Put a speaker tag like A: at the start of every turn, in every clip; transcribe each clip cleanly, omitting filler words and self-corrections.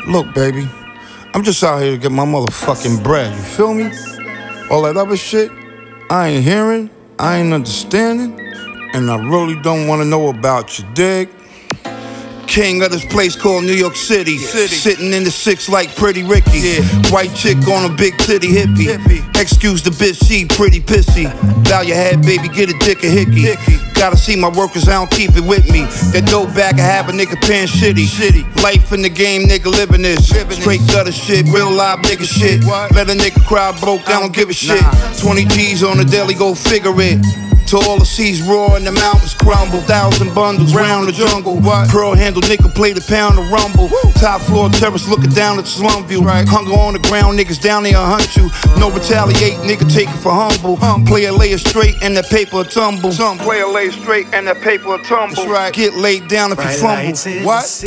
A: Look, baby, I'm just out here to get my motherfucking bread, you feel me? All that other shit, I ain't hearing, I ain't understanding, and I really don't wanna know about you, dig? King of this place called New York City. Sitting in the six like Pretty Ricky. White chick on a big titty hippie. Excuse the bitch, she pretty pissy. Bow your head, baby, get a dick a hickey. Gotta see my workers, I don't keep it with me. That dope bag, I have a nigga paying shitty. Life in the game, nigga living this. Straight gutter shit, real live nigga shit. Let a nigga cry broke, I don't give a shit. 20 G's on the daily, go figure it. To all the seas roar and the mountains crumble. 1,000 bundles round the jungle. Pearl handle nigga play the pound of rumble. Top floor terrace looking down at the slum view. Hunger on the ground, niggas down there hunt you. No retaliate, nigga take it for humble. Player lay it straight and that paper tumble. Player lay it straight and that paper tumble. Get laid down if you fumble. What?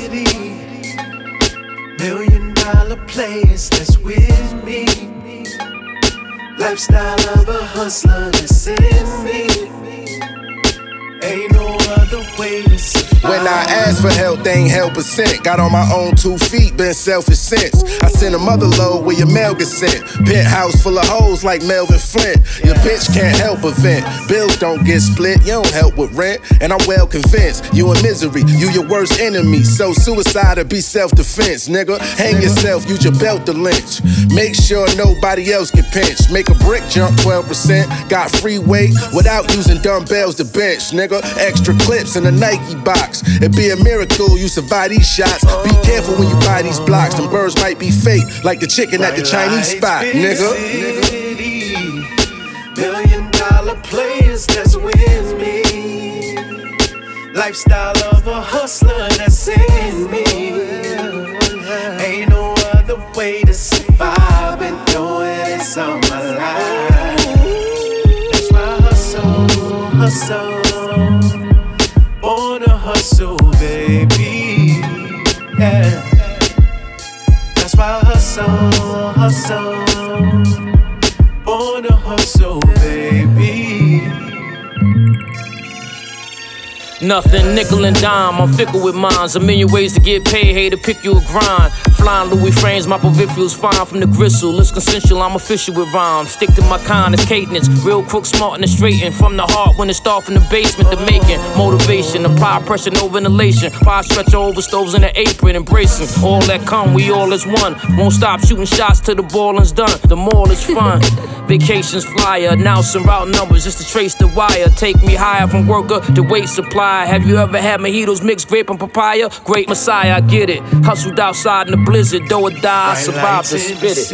B: $1 million players that's with me. Lifestyle of a hustler that's in me. Ain't no other way to survive.
C: When I asked for help, they ain't held percent. Got on my own 2 feet, been selfish since. I sent a mother load where your mail gets sent. Penthouse full of hoes like Melvin Flint. Your bitch can't help but vent. Bills don't get split, you don't help with rent. And I'm well convinced, you in misery, you your worst enemy. So suicide or be self-defense, nigga. Hang yourself, use your belt to lynch. Make sure nobody else get pinched. Make a brick jump 12%. Got free weight without using dumbbells to bench, nigga. Extra clips in a Nike box. It'd be a miracle you survive these shots. Be careful when you buy these blocks. Them birds might be fake, like the chicken at the Chinese spot, nigga.
B: $1 million players that's with me. Lifestyle of a hustler that's in me. Ain't no other way to survive. Been doing this all my life. That's why I hustle. Born to hustle, baby. Yeah. That's why I hustle. Born to hustle, baby.
D: Nothing, nickel and dime, I'm fickle with mines. A million ways to get paid, hey, to pick you a grind. Flying Louis frames, my peripherals fine from the gristle. It's consensual, I'm official with rhymes. Stick to my kind, it's cadence. Real crook, smart and straighten. From the heart, when it start from the basement, the making. Motivation, apply pressure, no ventilation. Fire stretcher over stoves in the apron, embracing. All that come, we all is one. Won't stop shooting shots till the balling's done. The more is fun. Vacations flyer, announcing route numbers just to trace the wire. Take me higher from worker to weight supply. Have you ever had mojitos mixed grape and papaya? Great Messiah, I get it. Hustled outside in the blizzard, though or die, I survived and spit it.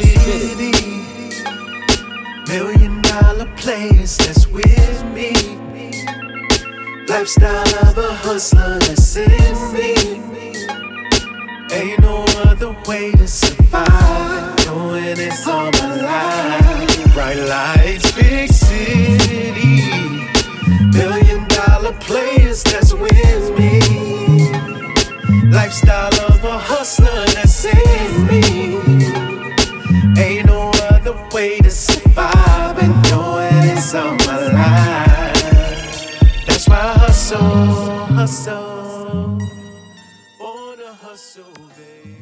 B: $1 million players that's with me. Lifestyle of a hustler that's in me. Ain't no other way to survive. Doing this all my life. Bright lights, big city. $1 million players that's with me. Lifestyle of a hustler that's in me. Ain't no other way to survive. Been doing this all my life. That's why I hustle. Born to hustle, baby.